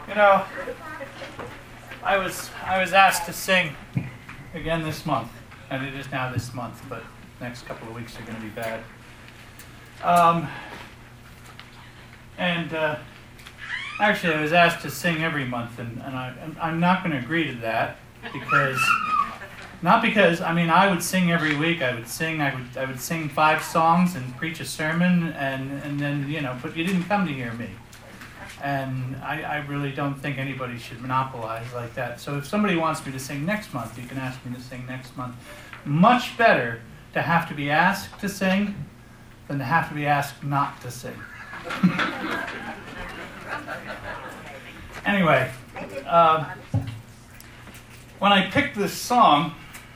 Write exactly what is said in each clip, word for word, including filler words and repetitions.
You know, I was I was asked to sing again this month, and it is now this month, but next couple of weeks are going to be bad. Um, and uh, actually, I was asked to sing every month, and, and I, I'm not going to agree to that because not because I mean I would sing every week. I would sing. I would I would sing five songs and preach a sermon, and and then you know, but you didn't come to hear me. And I, I really don't think anybody should monopolize like that. So if somebody wants me to sing next month, you can ask me to sing next month. Much better to have to be asked to sing than to have to be asked not to sing. Anyway, uh, when I picked this song,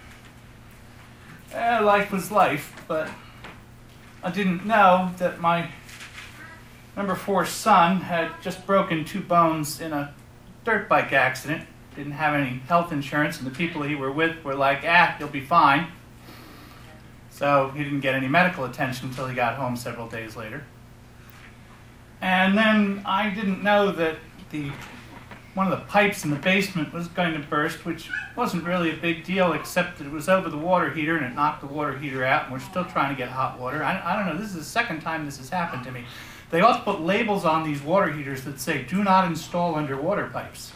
eh, life was life, but I didn't know that my number four son had just broken two bones in a dirt bike accident. Didn't have any health insurance, and the people he were with were like, ah, you'll be fine. So he didn't get any medical attention until he got home several days later. And then I didn't know that the one of the pipes in the basement was going to burst, which wasn't really a big deal, except that it was over the water heater, and it knocked the water heater out, and we're still trying to get hot water. I, I don't know, this is the second time this has happened to me. They ought to put labels on these water heaters that say, do not install underwater pipes.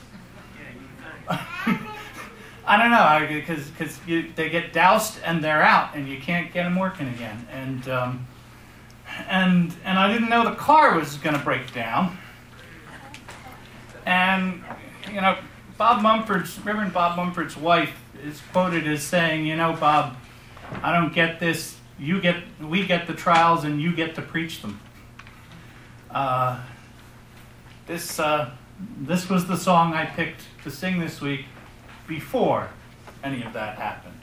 I don't know, because because they get doused and they're out, and you can't get them working again. And um, and and I didn't know the car was going to break down. And you know, Bob Mumford's Reverend Bob Mumford's wife is quoted as saying, you know, Bob, I don't get this. You get, we get the trials, and you get to preach them. Uh, this uh, this was the song I picked to sing this week before any of that happened.